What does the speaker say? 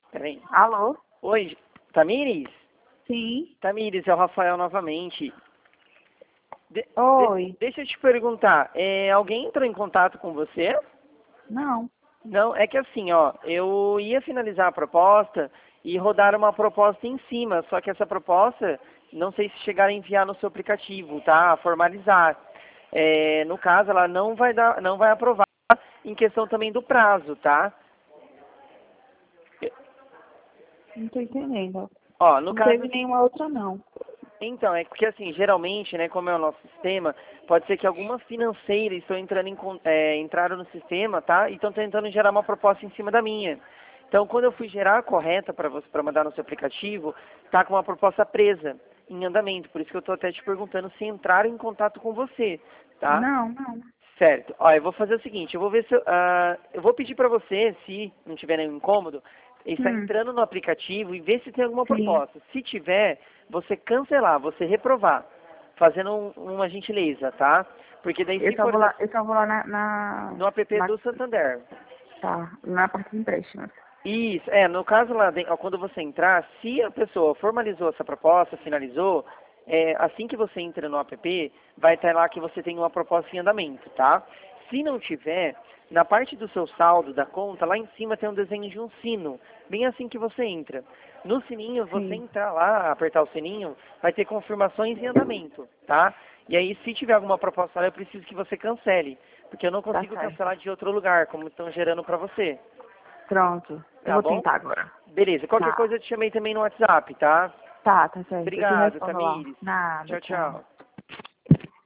Peraí. Alô? Oi, Tamires? Sim. Tamires, é o Rafael novamente. Oi. Deixa eu te perguntar, alguém entrou em contato com você? Não. Não, é que assim, ó, eu ia finalizar a proposta e rodar uma proposta em cima, só que essa proposta, não sei se chegar a enviar no seu aplicativo, tá? A formalizar. No caso, ela não vai aprovar em questão também do prazo, tá? Não tô entendendo. Ó, no Não caso, teve nenhuma outra, não. então, é porque assim, geralmente, né, como é o nosso sistema, pode ser que algumas financeiras estão entraram no sistema, tá? E estão tentando gerar uma proposta em cima da minha. Então, quando eu fui gerar a correta para você, para mandar no seu aplicativo, tá com uma proposta presa, em andamento. Por isso que eu estou até te perguntando se entraram em contato com você, tá? Não, não. Certo. Ó, eu vou fazer o seguinte, eu vou ver se eu vou pedir para você, se não tiver nenhum incômodo, estar entrando no aplicativo e ver se tem alguma Sim. proposta. Se tiver, você cancelar, você reprovar, fazendo uma gentileza, tá? Porque daí se for Eu só vou lá no app do Santander. tá, na parte de empréstimos. Isso, no caso lá, ó, quando você entrar, se a pessoa formalizou essa proposta, finalizou, assim que você entra no app, vai estar lá que você tem uma proposta em andamento, tá? Se não tiver, na parte do seu saldo da conta, lá em cima tem um desenho de um sino, bem assim que você entra. No sininho, você Sim. entrar lá, apertar o sininho, vai ter confirmações em andamento, tá? E aí, se tiver alguma proposta lá, eu preciso que você cancele, porque eu não Tá consigo certo. cancelar de outro lugar, como estão gerando para você. Pronto. Eu Tá vou bom? tentar agora. Beleza. Qualquer Tá. coisa eu te chamei também no WhatsApp, tá? Tá certo. Eu te Obrigado, respondo lá. Tamires. Nada, Tchau, tchau. tchau.